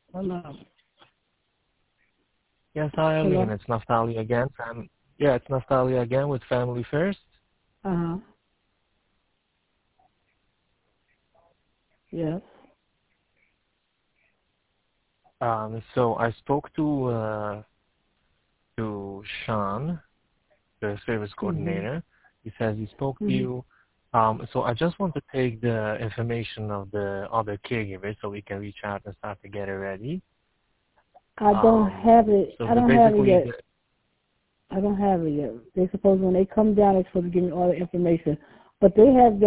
Hello. Yes, hi, Eileen. Hello. It's Naftali again. It's Naftali again with Family First. Uh-huh. Yes. So I spoke to Sean, the service Mhm. coordinator. He says he spoke to Mhm. you. So I just want to take the information of the other caregivers so we can reach out and start to get it ready. I don't have it. So I don't have it basically, yet. I don't have it yet. They suppose when they come down, they're supposed to give me all the information, but they have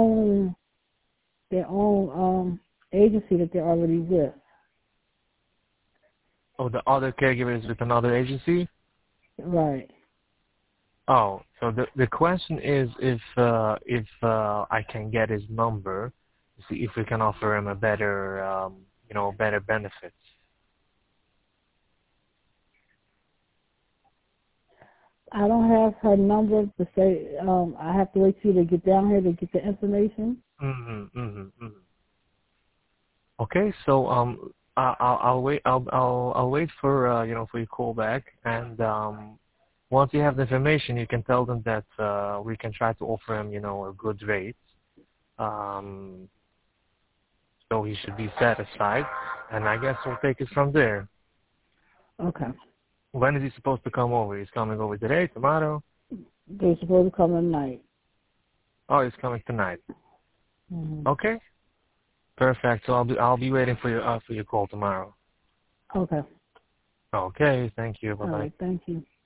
their own agency that they're already with. the other caregivers with another agency. Right. Oh, so the question is if I can get his number, to see if we can offer him a better better benefits. I don't have her number to say. I have to wait for you to get down here to get the information. Okay, so I'll wait. I'll wait for for your call back, and once you have the information, you can tell them that we can try to offer him a good rate. Um, so he should be satisfied, and I guess we'll take it from there. Okay. When is he supposed to come over? He's coming over today, tomorrow? They're supposed to come at night. Oh, he's coming tonight. Mhm. Okay, perfect. So I'll be waiting for your call tomorrow. Okay. Okay, thank you. Bye All bye. right. Thank you.